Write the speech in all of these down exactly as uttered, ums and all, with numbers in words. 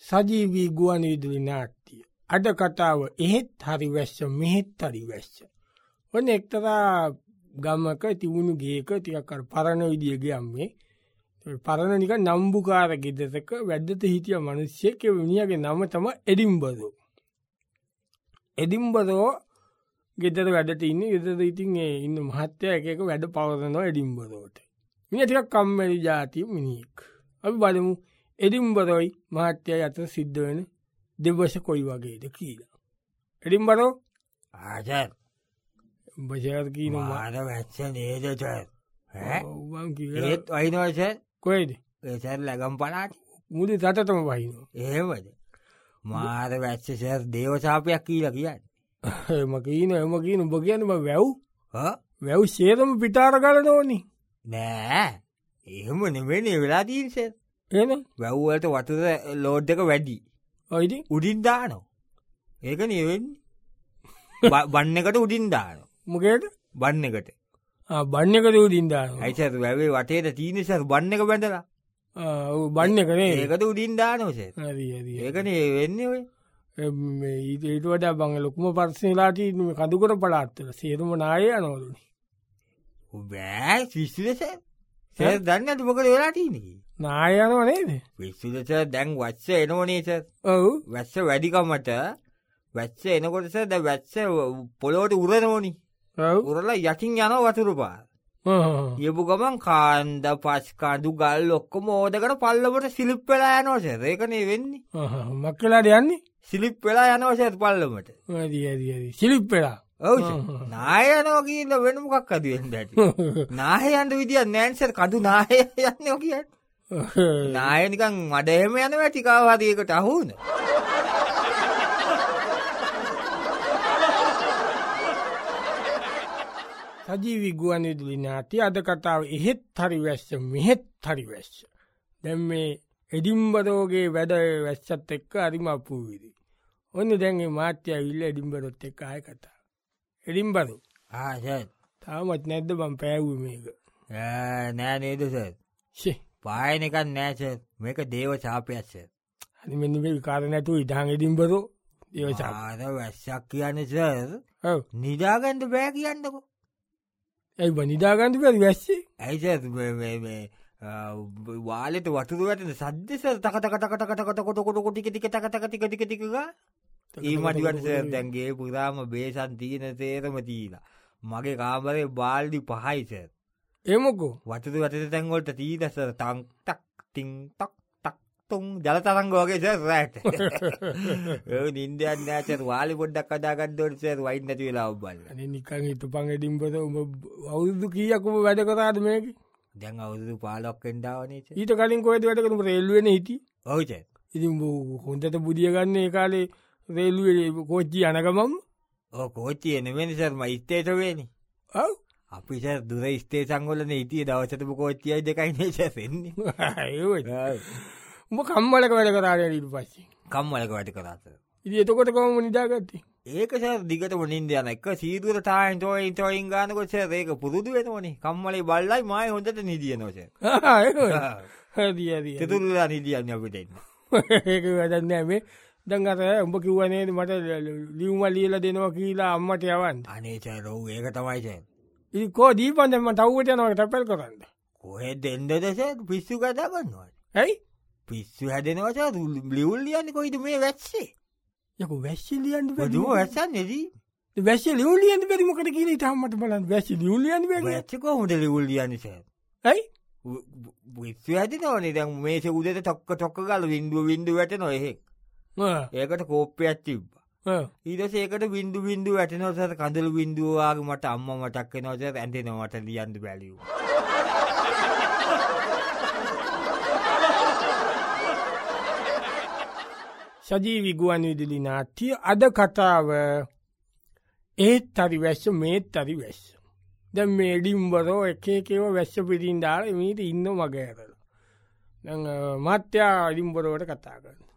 සජීවී ගුවන් විදුලි නාට්‍ය. අද කතාව එහෙත් හරි වැස්ස මෙහෙත් හරි වැස්ස. ඔන්න එක්තරා ගමක තිබුණු ගේක ටිකක් අර පරණ විදිය ගියම්මේ. පරණ නිකන් නම්බුකාර ගෙදරක වැද්දට හිටිය මිනිස්සෙක්. ඒ මිනිහගේ නම තමයි එඩින්බරෝ. එඩින්බරෝ ගෙදර වැඩට ඉන්නේ. ගෙදර ඉතින් ඒ ඉන්න මහත්තයා එක එක වැඩ පවරනවා එඩින්බරෝට. මිනිහා ටිකක් කම්මැලි જાතිය මිනිහෙක්. අපි බලමු එඩින්බරෝයි මහත්තයයි අතර සිද්ධ වෙන දෙවස කොයි වගේද කියලා. එඩින්බරෝ ආචර් උඹ ෂෙයාර් කියනවා මාර වැස්ස නේද චර් ඈ මං කියලා ඒත් වයින්නවා චර් කොයිද ඒ චර් ලගම් පලාට මුදි රටටම වහිනවා. එහෙමද මාර වැස්ස චර් දේව ශාපයක් කියලා කියන්නේ. එම කියන එම කියන උඹ කියන්නේ මම වැව් හා වැව් ෂේරම පිටාර ගලනෝනි නෑ එහෙම නෙමෙයි වෙලා තියෙන්නේ චර්. එහෙනම් වැව් වලට වතුර ලෝඩ් එක වැඩි. ඔයිද උඩින් දානවා. ඒක නේ වෙන්නේ. බන් එකට උඩින් දානවා. මොකේද බන් එකට. ආ බන් එකට උඩින් දානවා. අයි සර් වැවේ වටේට තියෙන සර් බන් එක බැඳලා. ආ ඔව් බන් එක නේ. ඒකට උඩින් දානවා සර්. හරි හරි. ඒක නේ වෙන්නේ ඔය. මේ ඊට ඊට වඩා බං ලොකුම පර්සනලා තියෙන මේ කඳුකර පළාත්වල සේරම නායේ යනවලුනේ. බෑ පිස්සුද සර්. සර් දන්නේ නැද්ද මොකද වෙලා තියෙන්නේ? නාය යනව නේද? පිස්සුද සර් දැන් වැස්ස එනවනේ සර්. ඔව්. වැස්ස වැඩිකමට වැස්ස එනකොට සර් දැන් වැස්ස පොළොවට උරනෝනි. ඔව්. උරලා යටින් යනවා වතුර පාර. හ්ම්. යපු ගමන් කාන්ද පස් කඳු ගල් ඔක්කොම ඕදකට පල්ලමට සිලිප් වෙලා යනවා සර්. ඒක නේ වෙන්නේ. හ්ම්. මක්කලාට යන්නේ? සිලිප් වෙලා යනවා සර් පල්ලමට. හරි හරි හරි. සිලිප් වෙලා. ඔව් සර්. නාය යනවා කියන වෙන මොකක් අද වෙන්නේ ඇති. නාය යන්න විදියක් නැහැ සර්. කඳු නාය යන්නේ කියන්නේ. නාය නිකන් මඩ එහෙම යනවා ටිකව හරි ඒකට අහු වුණා. සජීවී ගුවන් විදුලි නාට්‍ය අද කතාව එහෙත් හරි වැස්ස මෙහෙත් හරි වැස්ස. දැන් මේ එඩින්බරෝගේ වැඩ වැස්සත් එක්ක හරිම අපූර්වයි. ඔන්න දැන් මේ මාත්‍ය ඇවිල්ලා එඩින්බරොත් එක්ක ආය කතා. එඩින්බරෝ ආ සර්. තාමත් නැද්ද මං පෑවුවේ මේක? ඈ නෑ නේද සර්. ෂේ පායන එකක් නෑ සර්. මේක දේව ශාපයක් සර්. හරි මෙන්න මේ විකාර නැතුව ඉඳන් එඩින්බරෝ දේව ශාප. ආර වැස්සක් කියන්නේ සර්. ඔව්. නිදාගන්න බෑ කියන්නකෝ. ඒ බනිදා ගන්න බැරි වැස්සේ. ඇයි සර් මේ මේ මේ වාලෙට වතුර වැටෙන සද්ද සර් තක තක තක තක තක කොට කොට කොට ටික ටික තක තක ටික ටික ටික ගා. ඊ මඩි වට සර් දැන් ගේ පුරාම බේසන් තියෙන තේරම තීලා. මගේ කාමරේ බාල්දි පහයි සර්. ඒ මොකෝ? වතුර වැටෙන තැන් වලට තීන සර් තං ටක් ටින් ටක් ටක් තුන් ජල තරංග වගේ සර් රැට. ඒ නින්දයක් නෑ සර් වාලේ පොඩ්ඩක් අදා ගන්න ඕනේ සර් වයින් නැති වෙලා ඔබ බලන්න. අනේ නිකන් හිටපන් එඩින්බරෝ උඹ අවුරුදු කීයක් ඔබ වැඩ කරාද මේකේ? දැන් අවුරුදු පහළොක් වෙන්න ආවනේ සර්. ඊට කලින් කොහෙද වැඩ කරේ? උඹ රේල්ුවේනේ හිටියේ. ඔව් සර්. ඉතින් උඹ හොඳට බුදිය ගන්න ඒ කාලේ රේල්ුවේ කෝච්චිය යන ගමන් ඔව් කෝච්චිය නෙමෙයි සර් මම ස්ටේෂන් වෙන්නේ. ඔව්. අපි සර් දුර ස්ටේෂන් වලනේ හිටියේ දවසටම කෝච්චියයි දෙකයි නේ සර් එන්නේ. ඒවද? උඹ කම්මලක වැඩ කරාද ඊට පස්සේ? කම්මලක වැඩ කරා සර්. ඉතින් එතකොට කොහොමද නිදාගත්තේ? ඒක සර් දිගටම නිින්ද යන එක සීදුවර ටායින් ටෝයින් ටෝයින් ගන්නකොට සර් ඒක පුරුදු වෙනවනේ. කම්මලේ බල්ලයි මායි හොඳට නිදියනවා සර්. ආ ඒකද? හරි හරි. තෙතුල්ලා නිදියන්නේ අපිට ඉන්න. ඒක වැඩක් නෑ මේ. දැන් අර උඹ කිව්වා නේද මට ලියුම ලියලා දෙනවා කියලා අම්මට යවන්න. අනේ සර් ඔව් ඒක තමයි සර්. ඉතින් කො දීපන් දැන් මම තව්වට යනවා තැපල් කරන්න. කොහෙද එන්නද සර් පිස්සු කතා කරනවා. ඇයි? පිස්සු හැදෙනවා සර් ලියුල් ලියන්නේ කොයිද මේ වැස්සේ? යකෝ වැස්සේ ලියන්න බැරි. දුව වැස්සන්නේ දී. වැස්සේ ලියුල් ලියන්න බැරි මොකද කියලා ඊට අම්මට බලන්න. වැස්සේ ලියුල් ලියන්න බැරි. වැස්සේ කොහොමද ලියුල් ලියන්නේ සර්? ඇයි? පිස්සු හැදෙනවනේ දැන් මේසේ උදේට ටොක්ක ටොක්ක ගාලා වින්දුව වින්දුව වැටෙනවා එහෙක්. ඒකට කෝප්පයක් තිබ්බා. ඊට පස්සේ ඒකට බින්දු බින්දු වැටෙනවා සර් කඳුළු බින්දුව වාගේ මට අම්මා මතක් වෙනවා සර් ඇඬෙනවා මට ලියන්න බැලියු. සජීවී ගුවන් විදුලි නාට්‍ය අද කතාව ඒත් හරි වැස්ස මේත් හරි වැස්ස. දැන් මේ එඩින්බරෝ එක එක ඒවා වැස්ස පිටින් දාලා මේක ඉන්න මග ඇරලා. දැන් මාත්‍යා එඩින්බරෝට කතා කරනවා.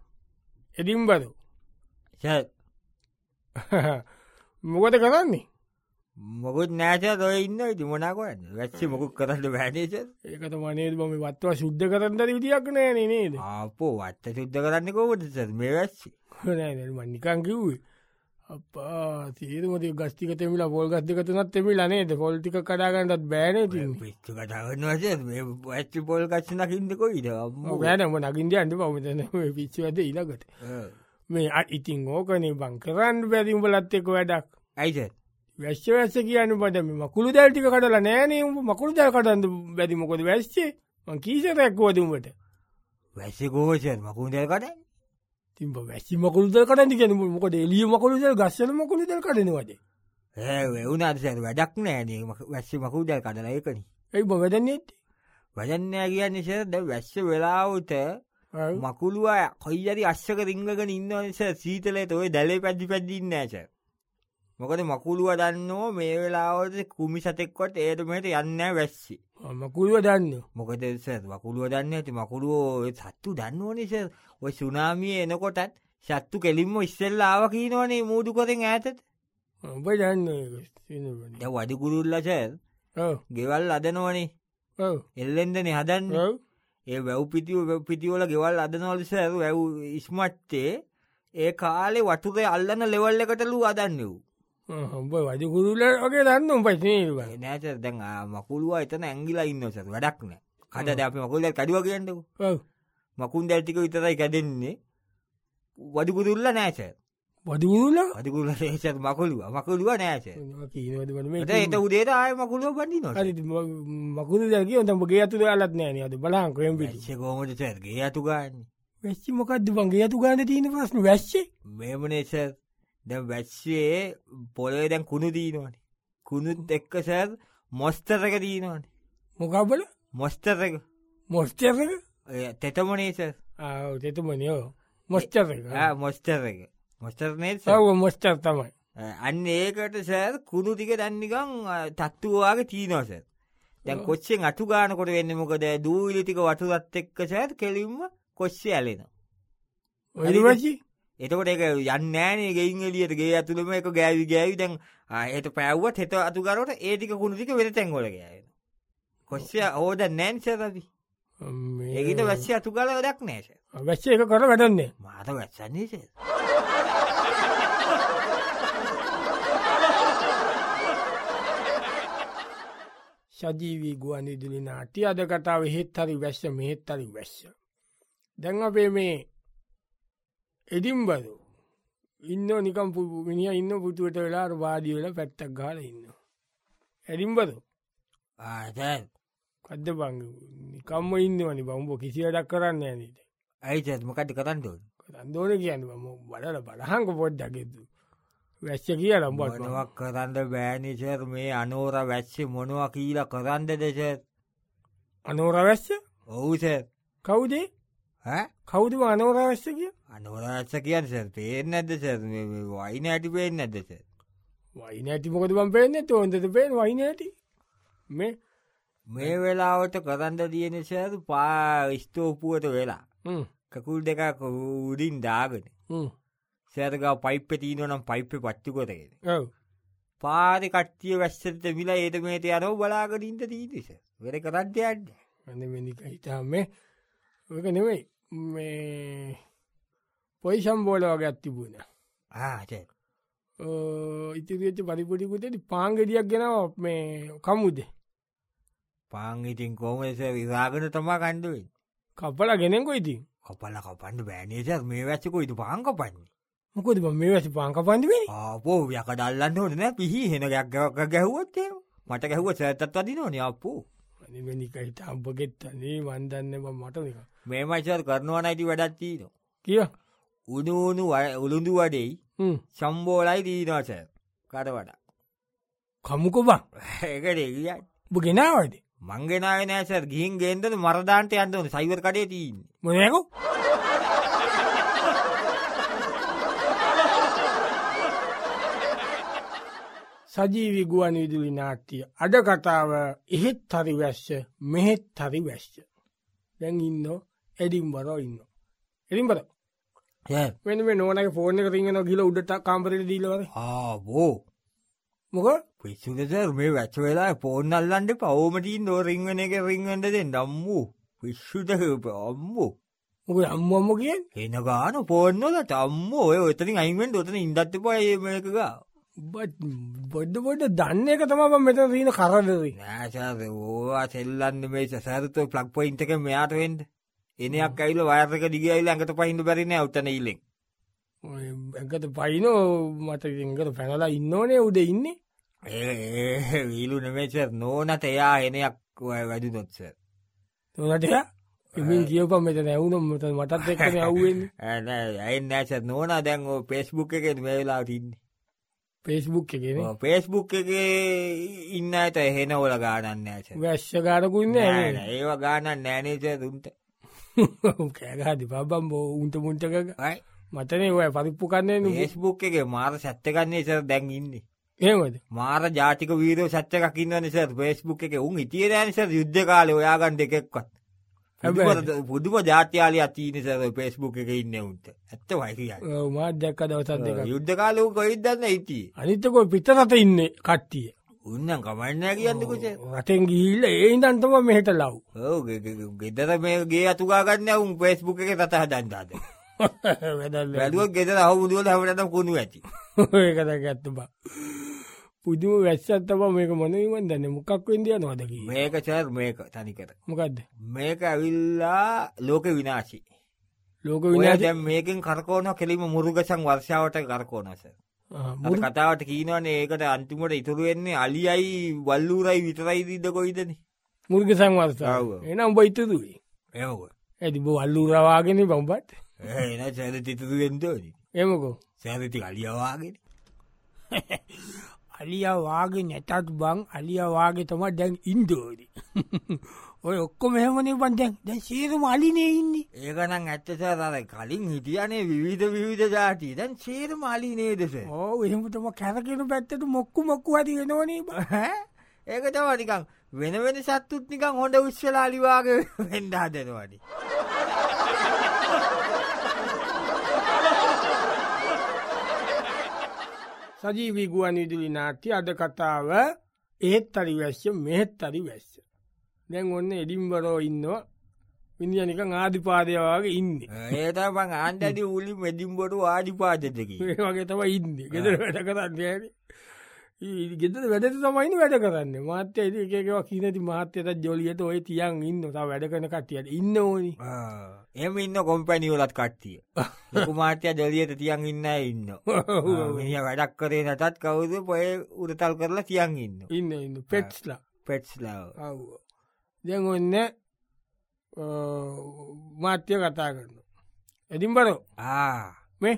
එඩින්බරෝ සර් මොකද කරන්නේ? මොකුත් නෑච ඔය ඉන්න ඉති මොනාකොන්න වැච්චි මොකුත් කරන්න වැෑනේච ඒකට මනේද බම වත්වා සුද්ධ කරන්නද විදියක් නෑ නේද අපෝ වත්ත සුද්ධ කරන්න කෝට මේ වැච්චි නිකං කිව්වේ අපා තේරමති ගස්තික තෙමිලා පොල් ගස්තිකතුනත් තෙමිලා නේද පොල්ටික කඩාගන්නත් බෑන පිච්චු කටගන්න වස ඇච්චි පොල් කච්චනකින්දකො ඉට ගෑනම නගින්ද අන්ඩ පවමතන පිච්චු ඇද ඉලකට මේ ඉතින් ඕකනේ බං කරන්න බැතිම්බලත් එක්ක වැඩක් ඇයිස වැශ්‍ය වැස්ස කියන්න බටම මකුළු දැල්ටික කටලා නෑනේ මකුළු දැල් කටන්ද බැතිමකොද වැස්සේ කීසරැක්කෝදමට වැස්ස ගෝෂ මකුණ දැල් කට තිබ වැසි මකුළුදල් කටන්ති කියන මොකට එලිය මකුළුදල් ගස්සල මකුළුදල් කටනවද ඒ වුනාද වැඩක් නෑනේ වැස්ස මකුදල් කටල ඒකන ඒ බවදන්නේත් වජන්නෑ කියන්න ශ ද වැස්ස වෙලාවට මකුළුව කොයිරි අශ්ක රිංගගෙන ඉන්න නිස සීතලට ඔය දැලේ පැදි පැදින්න ඇස මොකද මකුළුව දන්නෝ මේ වෙලාවට කුමි සතෙක්කොට ඒටමට යන්න වැස්සි මකුළුව දන්න මොකද මකුළුව දන්න ඇති මකුළුවෝ සත්තු දන්න නිස ඔය සුනාමිය එනකොටත් සත්තු කෙලින්ම ඉස්සෙල්ල ආව කීනවනේ මූදු කොරෙන් ඇතත් ඔබ දන්න වඩිකුරුල්ලස ගෙවල් අදනවනේ එල්ලෙන්දන හදන්න ඒ වැව් පිටිය පිටිවල ගෙවල් අදනවලස වැැව් ඉස්මට්ටේ ඒ කාලේ වටුකය අල්ලන්න ලෙවල් එකටලු අදන්න වූ හොඹ වජකුරුල්ල වගේ දන්න පයි නෑත දැන් මකුළුව එතන ඇංගිලා ඉන්නසත් වැඩක් නෑ කඩ ද අප මකුල්ල කඩුව කියන්නක මකුන් දැල්ටික විතරයි කැදෙන්නේ වඩිකුරුල්ල නෑස වඩිකුරුල්ල වඩිකුරුල්ල ඒසත් මකුළුව මකුළුව නෑස එත උදේට ආය මකුළුව බඩි නො මකුරු දැක ොතම ගේ අතු අලත් නෑන අද බලංකයම් කෝමට සැර්ගේ අතු ගන්න වැච්චි මොකක්ද වගේ අතු ගන්න තියන ප්‍රශ්න වැශ්සේ මේමනේස දැ වැච්සේ පොලේ දැන් කුණු දීනවන කුණුත් එක්ක සැර් මොස්තරක දීනවන මොකබල මොස්තරක මොස්ටරක තෙතමනේස තෙතමනයෝ මොස්ටරක මොස්තරක මොස්ටර්නේ සව මොස්ටර් තමයි අන්න ඒකට සෑර් කුණු ටික දන්නිකං තත්තුවවාගේ තීනවස දැන් කොච්චෙන් අටු ගානකොට වෙන්න මොකද දූවිලිටික වටුරත් එක්ක සෑත් කෙලින්ම කොච්සේ ඇලෙන ඔඩිවචි එතකොට එක යන්නෑනේ ගෙයින් එලියට ගේ ඇතුළම එක ගෑවි ගෑවි දැන් එයට පැව්වත් හෙත අතුකරට ඒටික කුණුතික වෙන තැන්ගොල ගෑන කොස්්‍ය ඕද නෑන්සරදී ඒගට වැස්්‍ය අතු කල වැඩක් නෑස වැච්ච එක කර වැඩන්නේ මාත වැච්සන්නේසේ සජීවී ගුවන්විදුලි නාට්‍ය අද කතාව හෙත් හරි වැස්ස මෙහෙත් හරි වැස්ස දැන් අපේ මේ එඩිම්බරු ඉන්න නිකම් මිනිිය ඉන්න පුතුවට වෙලා වාඩි වෙලා පැත්තක් ගාල ඉන්න ඇඩිම්බරු ආතැන් කද්ද බංග නිකම්ම ඉන්න වනි බම්බ කිසිවටක් කරන්න ඇනට ඇයිත් මොකට කරන්නඩෝන් දෝන කියන්න බඩල බලහංක පොඩ්ඩගෙතු වැච්ච කිය ලම්බට මොනවක් කරන්න බෑනිසර් මේ අනෝර වැච්චි මොනවා කියීලා කරන්න දෙස අනෝර වැස්ස ඔවුස කවුදේ කවුද අනෝර වැස්ස කිය අනෝරච්ච කියන්න සැ පේෙන් ඇද සැ වයින ඇටි පේෙන් ඇදස වයින ඇති මොකද බම් පේෙන්න්න ඔොන්දට පේෙන් වයින ඇති මේ මේ වෙලාවට කරන්න තියෙන සෑතු පා ස්තෝපුුවට වෙලා කකුල් දෙක උඩින් දාගෙන සෑරක පයිප්ප තිීන නම් පයිප්ප පච්චු කොතගෙන පාද කට්ටිය වැස්සට මිලා ඒට මේට යනව බලාගඩින්ට තීතිස වෙර කරද්ද අඩ්ඩ අඳමනික හිතා මේ ඔක නෙවෙයි මේ පොයි සම්බෝල වගේ අත්තිබුණ ආට ඉතිරිච්ච පරිපොටිකුට පාංගෙඩියක් ගෙනව මේ කමුද පාංගිටින් කෝමස විරාගන තමා කණ්ඩුවෙන් කපල ගෙනෙන්කො ඉතින් කපල කපන්ඩ බෑනේස මේ වැච්චකො ඉතු පාංක පන්නේ මොකොද මේ වැසි පාංක පන්දිවේ ආපෝ යක දල්ලන්න හොන පිහි හෙනගයක් ගැහුවත්තේ මට ගැහුව සෑතත් වදි නොන අපපු නිකහිට අම්පගෙත්තන්නේ වන්දන්න මටනික මේ මයිසර් කරනවා නයිති වැඩත්තිී න කිය උනුවනු උළුඳු වඩෙයි සම්බෝලයි දීනවස කට වඩා කමුකො බං ඒකට එලියයි ගෙනාවද මංගෙනාව නෑසර් ගිහින් ගෙන්දන මරදාන්ට යන්නවන සයිවර් කඩේ තිීන් මොනකු සජීවි ගුවන් විදුලි නාට්‍යය අද කතාව එහෙත් හරි වැස්ස මෙහෙත් හරි වැස්ස දැන් ඉන්න එඩිම් බරෝ ඉන්න එඩිම් බර වෙන මේ නෝනක ෆෝර්න එක රිගෙන ගිල උඩට කාම්පරට දීලවර ආබෝ මොක පිස්සුදස මේ වැච්ච වෙලා පෝර්න් අල්ලන්ට පවෝමටීන් දෝ රිංවන එක රිංගඩද දම්මූ පිශ්ෂුද අම්මෝ මොක අම්මම්ම කිය එන ගාන පෝර්න්නල තම්ම ඔය ඔතරින් අයිෙන් ොතන ඉන්දත්ත පය මේකක බොඩ්ඩ පොඩ දන්න එක තම මෙත දීන කරදරී නෑසාද ඕවා සෙල්ලන්න මේ සැරතු ප්ලක් පොයින්ටක මෙයාටවෙන්ද එනයක් ඇයිල වයර්ක දිගයිල ඇඟට පහින්ද බැරින උත්තන ඉල්ලෙක් ඇඟත පයිනෝ මට එඟට පැනලා ඉන්නෝනේ උද ඉන්නේ ඒ වීලු නමේචර් නෝනත එයා එනයක් වැඩි නොත්ස නොනටය එමින් කියප මෙත නැවුනම් මත මටත් එක්කන අව්වෙන් ඇයි නෑස නෝන දැන් පේස්බුක් එකෙන් මේලා තින්නේ පේස්බුක් එකෙන පේස්බුක් එක ඉන්න ඇත එහෙන ඕල ගානන්න ඇස වැශ්‍ය ගාරකුන්න ඒවා ගානන් නෑනේච දුන්ට කෑගාදි පබම් බෝ උන්ට මුන්ටක මතනේ ඔය පරිප්පු කන්නේ ඒස්බුක් එක මාර සැත්තකන්නේ සර දැන් ඉන්නේ ඒමද මාර ජාතික වීරෝ සච්චකකින්න නිසර පේස්බුක් එක උන් ඉතිය දැනිසර යුද්ධ කාලය ඔයාගන්ඩ එකෙක්වත් පුදුම ජාත්‍යාලය අතිීනිසර පේස්බුක් එක ඉන්න උන්ට ඇත්ත වයිකිය මාත් දැක්ක දවසත් දෙක යුද්ධ කාලයක කොයිදන්න ඉති අනිතකො පිටරට ඉන්න කට්ටිය උන්න කමන්න කියන්නකුච රටෙන් ගිල්ල ඒන්දන්තම මෙහට ලව් ඕ ගෙදර මේගේ අතුකාගන්න උන් පේස්බුක් එක තත හදන්දාද වැදුවක් ගෙදර හවුදුවල හමටම කුණු ඇති ඒකත ගැත්තු බා පුදුම වැස්සත්තම මේක මොනවන් දන්න මොකක් වෙන්දිය නොදක මේක චර් මේක තනිකර මොකක්ද මේක ඇවිල්ලා ලෝක විනාශි ලෝක විනාශ මේකින් කරකෝන කෙලිම මුරුගසන් වර්ෂාවට කරකෝනස මුරු කතාවට කීනවනේ ඒකට අන්තිමට ඉතුරු වෙන්නේ අලියයි වල්ලූරයි විතරයි දීද කොයිදන මුර්ගසං වර්ෂාව එනම් බයිතදුවේ ඒක ඇති බ වල්ලූරවාගෙන බම්බත් එන සැර තිතුරු වෙන්දෝද එමකෝ සැරති අලියවාගෙන අලියවාගේ නැතත් බං අලියවාගේ තම දැන් ඉන්දෝද ඔය ඔක්කො මෙහමනේ බන්දැන් දැන් සේරම අලිනේ ඉන්නේ ඒකනං ඇත්තසාරය කලින් හිටියනේ විවිධ විවිධ ජාතිය දැන් සේරම අලි නේදස ඕ එහෙමටම කැරකෙන පැත්තට මොක්කු මොක්කු ඇති වෙනවනේ ඒක තවටිකං වෙන වෙන සත්තුත් නිකං හොඳ උශ්වලා අලිවාගේ වෙන්ඩා දෙනවනි සජීවී ගුවන් විදුලි නාට්‍ය අද කතාව ඒත් අරි වැස්ස මෙහෙත් අරි වැස්ස දැන් ඔන්න එඩිම්බරෝ ඉන්නවා විනිියනික ආධිපාදයවාගේ ඉන්න ඒත බං ආන්ඩඩි උලි මෙඩිම්බොඩු ආධිපාදතකි වගේ තම ඉන්න ගෙදර වැඩ කරන්න ගෙදර වැඩට තමයිනි වැඩ කරන්න මාත්‍ය එකකවා කියනති මාත්‍යයට ජොලියට ඔය තියන් ඉන්න තා වැඩ කන කටියට ඉන්න ඕනි එම ඉන්න කොම්පැනිවලත් කට්ටිය ලොකු මාත්‍යය ජොලියට තියන් ඉන්න ඉන්න වැඩක් කරේ නටත් කවුද පොය උරතල් කරලා තියන් ඉන්න ඉන්න ඉන්න පෙට්ස්ලා පෙට්ස්ලා දැන් ඔන්න මාත්‍යය කතා කරන්න ඇතින් බරෝ මේ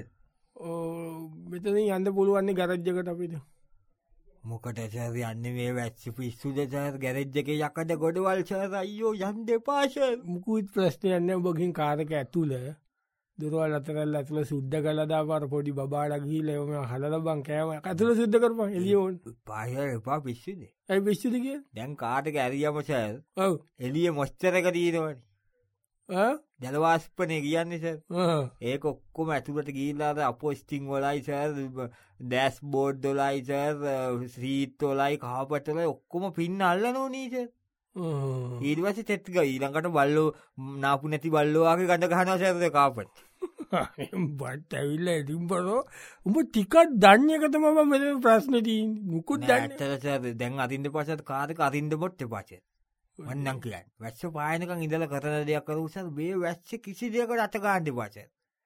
මෙතන යන්න පුළුවන්නේ ගරජ්ජකට අපිට මොකට සර යන්න මේ වැච්චි පිස්සුද සර ගැරජ්ජක යකට ගොඩවල් සර අයියෝ යන්ද පාශ මුකුත් ප්‍රශ්නයන්න බගින් කාරක ඇතුළ දුරවල් අතරල් ඇතුළ සුද්ද කලදාපාර පොඩි බාඩ ගීලම හලල බං කෑම ඇතුළ සුද්ද කරම එලියෝන් පාය එපා පිස්සුදේ ඇයි පිස්සුදික දැන් කාටක ඇරියම සෑ ඔව එලිය මොස්්චරක දීනවනි ජලවාස්පනය කියන්නේ සර් ඒක ඔක්කොම ඇතුළට ගීලාද අපෝ ස්ටිං වලයි සර් දැස් බෝඩ් දොලයි සර් සීත් වලයි කාපටල ඔක්කොම පින්න අල්ල නෝනීස ඊඩවස තෙත්ක ඊළඟට බල්ලෝ නාපු නැති බල්ලෝවාගේ ගඳ ගහන සෑද කාපට බට ඇවිල්ල ඇතිම්පරෝ උඹ ටිකත් දන්නයකතම මෙ ප්‍රශ්නති මුකුත් දැත්තර දැන් අතින්ට පසත් කාරක අතින්ට බොට්ට පච වන්නන් කියන්න වැස්ස පායනකං ඉඳල කරන දෙයක් කර උසත් බේ වැස්ස කිසි දෙයකට අතකාන්ඩ පච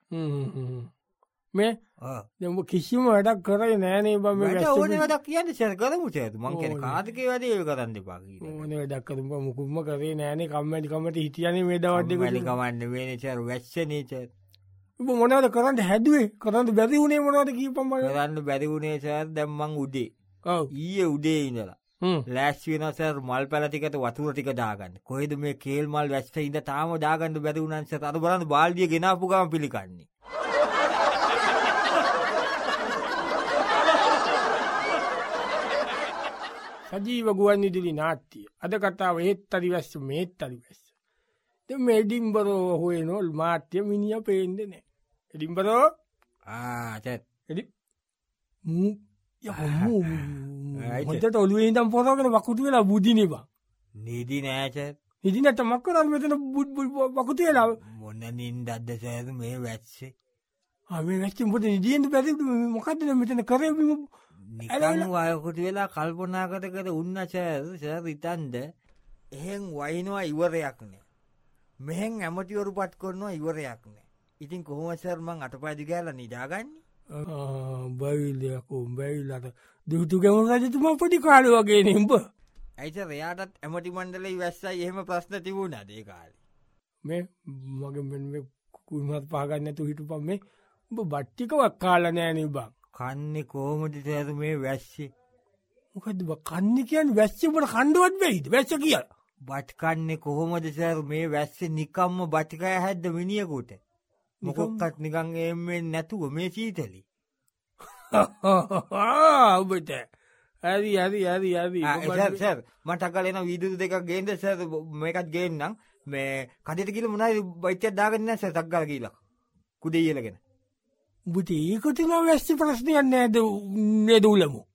මේ දෙම කිසිම වැඩක් කරයි නෑනේ බම ඕන වැඩක් කියන්න සැර කරමු චේතු මං කියන කාතක වැඩේ කරන්න පාකි ඕන වැඩක්කරම මුකුම කරේ නෑනේ කම්මටිකමට හිටියන මේදවඩ කමන්න වේන චර වැස්ස නේච උබ මොනවද කරන්න හැදුවේ කරන්න බැරි වුණේ මොනවද කීපම කරන්න බැරි වුණේ සර් දැම්මං උඩේ ඊය උඩේ ඉඳලා ලෑස්වෙනසර් මල් පැලතිකට වතුර ටික දාගන්න කොහෙද මේ කේල් මල් වැස්ට ඉද තාම දාගන්න බැරිවුණන්ස අත බලන්න බාල්දිය ගෙනපුගම පිළිකන්නේ සජීව ගුවන් විදුලි නාට්‍ය අද කතාව ඒත් අරි වැස්ස මේත් අරි වැස්ස ද මෙඩිම්බරෝ හොය නොල් මාත්‍ය මිනිිය පේන්ද නෑ එඩිම්බරෝ ආ හොට ඔලුවේ දම් පොරගෙන වකුතු වෙලා බුදිනවා නිදි නෑච ඉදිනට මක්කර මෙතන බුද් වකුතු වෙලා මොන්න නින් දද්ද සෑද මේ වැත්සේ මේ වැච්චිපොට නිදියෙන්ට පැති මොකක්දන මෙතන කරම නිකන් අයකුට වෙලා කල්පනා කර කර උන්න සෑද සෑර ඉතන්ද එහෙන් වයිනවා ඉවරයක් නෑ මෙහෙන් ඇමතිවරු පත් කරනවා ඉවරයක් නෑ ඉතින් කොහොමසර්මං අටපාදි ගෑල නිදාගන්නේ බයිලයකෝ බැයිලට දුතු ගැවුණ රජතුමා පොඩි කාල වගේ නිම්බ ඇයිත රයාටත් ඇමති මණ්ඩලයි වැස්සයි එහෙම ප්‍රශ්න තිබුණ දේ කාල මේ මගේ කුමත් පාගන්නතු හිටු පම් මේ උඹ බට්ටිකවක් කාල නෑන බං කන්නේ කෝමට සෑද මේ වැස්සේ මොකද කන්න කියන් වැස්සපට කණ්ඩුවත් වෙයිද වැස්ස කිය බට්කන්නේ කොහොමද සෑරු මේ වැස්සේ නිකම්ම බටිකය හැද්ද මිනිියකුට මොකොක්කත් නිකං එෙන් නැතුව මේ සීතලි ඔබට ඇරි ඇරි ඇරි ඇරි මට කලන විදුරු දෙක ගේන්ද සැ මේකත් ගේන්නම් මේ කටට කියල මුණයි බයිච්චත් දාගන්න ස තක්ගල කියලා කුඩේ කියලගෙන බුට ඒකතින වැස්්‍ය ප්‍රශ්නයන්න ඇද නෙදූලමු